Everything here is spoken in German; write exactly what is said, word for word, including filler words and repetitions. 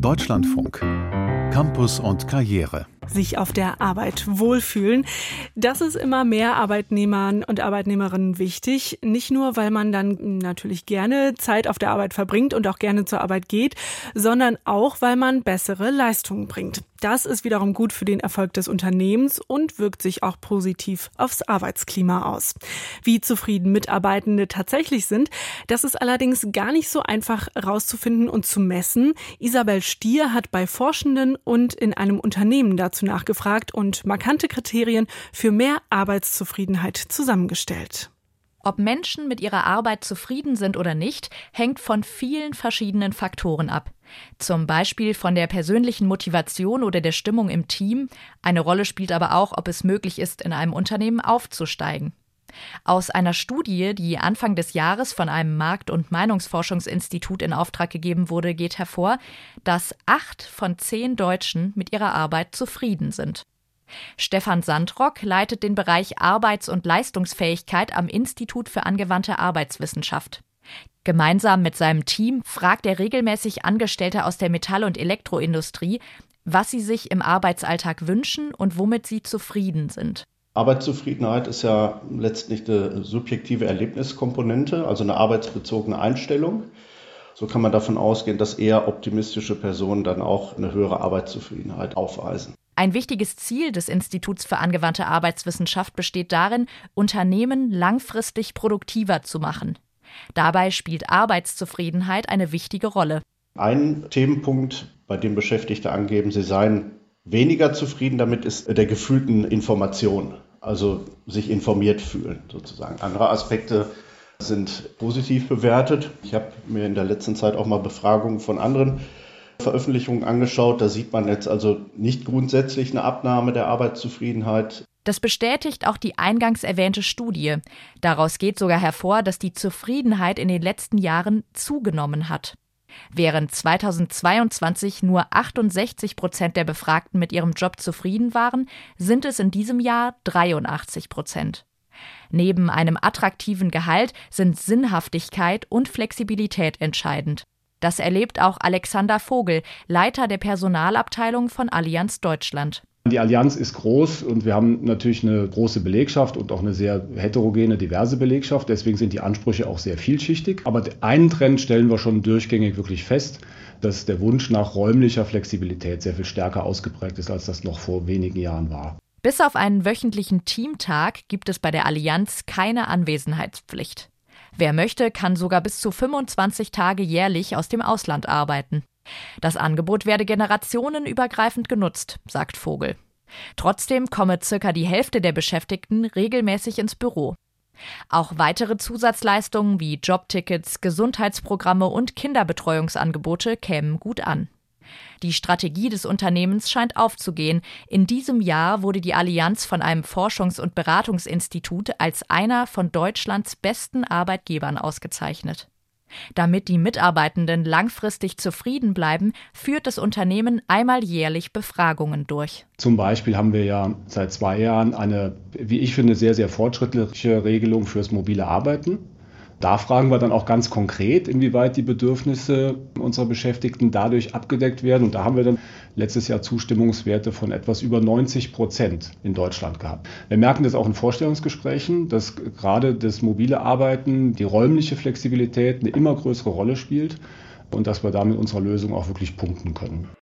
Deutschlandfunk. Campus und Karriere. Sich auf der Arbeit wohlfühlen. Das ist immer mehr Arbeitnehmern und Arbeitnehmerinnen wichtig. Nicht nur, weil man dann natürlich gerne Zeit auf der Arbeit verbringt und auch gerne zur Arbeit geht, sondern auch, weil man bessere Leistungen bringt. Das ist wiederum gut für den Erfolg des Unternehmens und wirkt sich auch positiv aufs Arbeitsklima aus. Wie zufrieden Mitarbeitende tatsächlich sind, das ist allerdings gar nicht so einfach herauszufinden und zu messen. Isabel Stier hat bei Forschenden und in einem Unternehmen dazu nachgefragt und markante Kriterien für mehr Arbeitszufriedenheit zusammengestellt. Ob Menschen mit ihrer Arbeit zufrieden sind oder nicht, hängt von vielen verschiedenen Faktoren ab. Zum Beispiel von der persönlichen Motivation oder der Stimmung im Team. Eine Rolle spielt aber auch, ob es möglich ist, in einem Unternehmen aufzusteigen. Aus einer Studie, die Anfang des Jahres von einem Markt- und Meinungsforschungsinstitut in Auftrag gegeben wurde, geht hervor, dass acht von zehn Deutschen mit ihrer Arbeit zufrieden sind. Stefan Sandrock leitet den Bereich Arbeits- und Leistungsfähigkeit am Institut für angewandte Arbeitswissenschaft. Gemeinsam mit seinem Team fragt er regelmäßig Angestellte aus der Metall- und Elektroindustrie, was sie sich im Arbeitsalltag wünschen und womit sie zufrieden sind. Arbeitszufriedenheit ist ja letztlich eine subjektive Erlebniskomponente, also eine arbeitsbezogene Einstellung. So kann man davon ausgehen, dass eher optimistische Personen dann auch eine höhere Arbeitszufriedenheit aufweisen. Ein wichtiges Ziel des Instituts für angewandte Arbeitswissenschaft besteht darin, Unternehmen langfristig produktiver zu machen. Dabei spielt Arbeitszufriedenheit eine wichtige Rolle. Ein Themenpunkt, bei dem Beschäftigte angeben, sie seien weniger zufrieden damit, ist der gefühlten Information, also sich informiert fühlen sozusagen. Andere Aspekte sind positiv bewertet. Ich habe mir in der letzten Zeit auch mal Befragungen von anderen Veröffentlichungen angeschaut. Da sieht man jetzt also nicht grundsätzlich eine Abnahme der Arbeitszufriedenheit. Das bestätigt auch die eingangs erwähnte Studie. Daraus geht sogar hervor, dass die Zufriedenheit in den letzten Jahren zugenommen hat. Während zweitausendzweiundzwanzig nur achtundsechzig Prozent der Befragten mit ihrem Job zufrieden waren, sind es in diesem Jahr dreiundachtzig Prozent. Neben einem attraktiven Gehalt sind Sinnhaftigkeit und Flexibilität entscheidend. Das erlebt auch Alexander Vogel, Leiter der Personalabteilung von Allianz Deutschland. Die Allianz ist groß und wir haben natürlich eine große Belegschaft und auch eine sehr heterogene, diverse Belegschaft. Deswegen sind die Ansprüche auch sehr vielschichtig. Aber einen Trend stellen wir schon durchgängig wirklich fest, dass der Wunsch nach räumlicher Flexibilität sehr viel stärker ausgeprägt ist, als das noch vor wenigen Jahren war. Bis auf einen wöchentlichen Teamtag gibt es bei der Allianz keine Anwesenheitspflicht. Wer möchte, kann sogar bis zu fünfundzwanzig Tage jährlich aus dem Ausland arbeiten. Das Angebot werde generationenübergreifend genutzt, sagt Vogel. Trotzdem komme circa die Hälfte der Beschäftigten regelmäßig ins Büro. Auch weitere Zusatzleistungen wie Jobtickets, Gesundheitsprogramme und Kinderbetreuungsangebote kämen gut an. Die Strategie des Unternehmens scheint aufzugehen. In diesem Jahr wurde die Allianz von einem Forschungs- und Beratungsinstitut als einer von Deutschlands besten Arbeitgebern ausgezeichnet. Damit die Mitarbeitenden langfristig zufrieden bleiben, führt das Unternehmen einmal jährlich Befragungen durch. Zum Beispiel haben wir ja seit zwei Jahren eine, wie ich finde, sehr, sehr fortschrittliche Regelung fürs mobile Arbeiten. Da fragen wir dann auch ganz konkret, inwieweit die Bedürfnisse unserer Beschäftigten dadurch abgedeckt werden. Und da haben wir dann letztes Jahr Zustimmungswerte von etwas über neunzig Prozent in Deutschland gehabt. Wir merken das auch in Vorstellungsgesprächen, dass gerade das mobile Arbeiten, die räumliche Flexibilität eine immer größere Rolle spielt und dass wir da mit unserer Lösung auch wirklich punkten können.